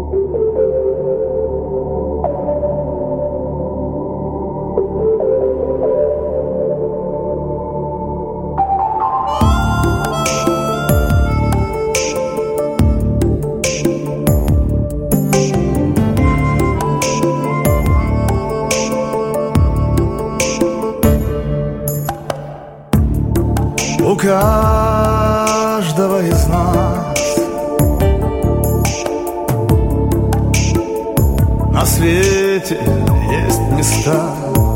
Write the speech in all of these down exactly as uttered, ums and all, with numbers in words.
У каждого из нас на свете есть места,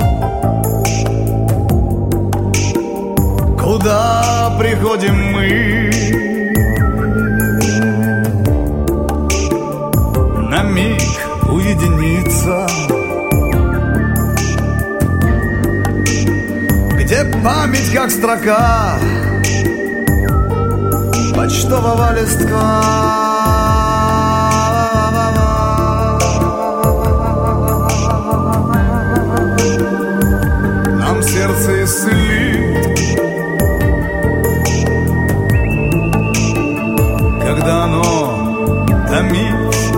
куда приходим мы на миг уединиться, где память как строка почтового листка. Нам сердце исцелит, когда оно томится.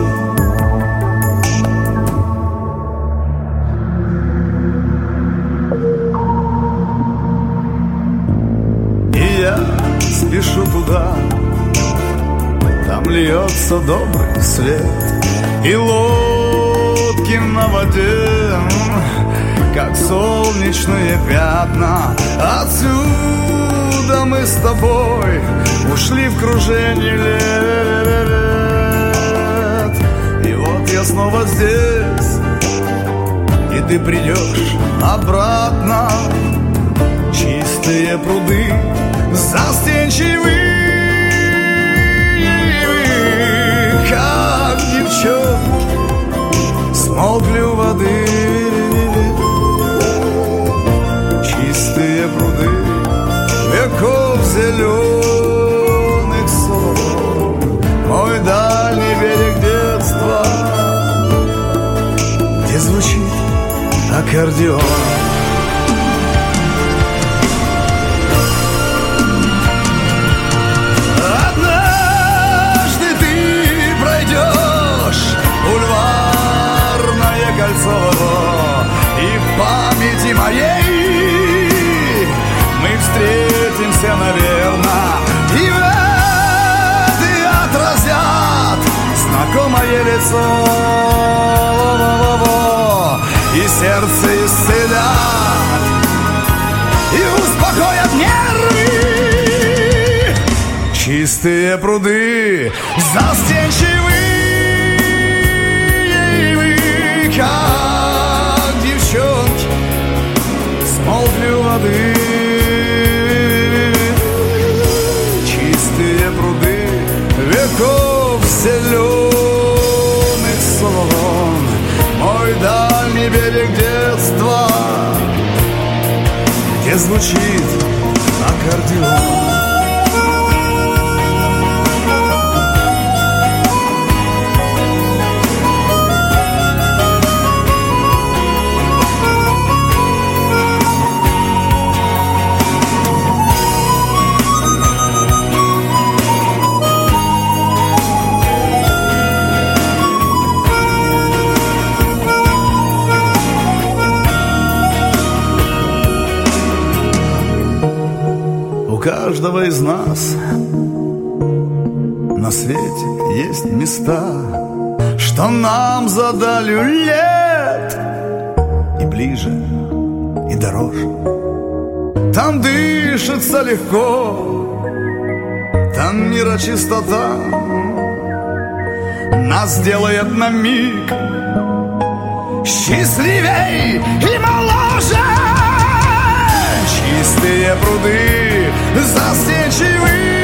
И я спешу туда, там льется добрый свет, и лодки на воде, как солнечные пятна. Отсюда мы с тобой ушли в кружение лет, и вот я снова здесь, и ты придешь обратно. Чистые пруды застенчивые, как девчонки, смолкли у воды. Чистые пруды веков зеленых сон, мой дальний берег детства, где звучит аккордеон. И в памяти моей мы встретимся, наверное, и вряд ли отразят знакомое лицо, и сердце исцелят, и успокоят нервы. Чистые пруды застенчивые, как девчонки, смолкли у воды. Чистые пруды веков зеленых сон, мой дальний берег детства, где звучит аккордеон. У каждого из нас на свете есть места, что нам за далью лет и ближе, и дороже. Там дышится легко, там мира чистота нас делает на миг счастливей и моложе. Чистые пруды застенчивые,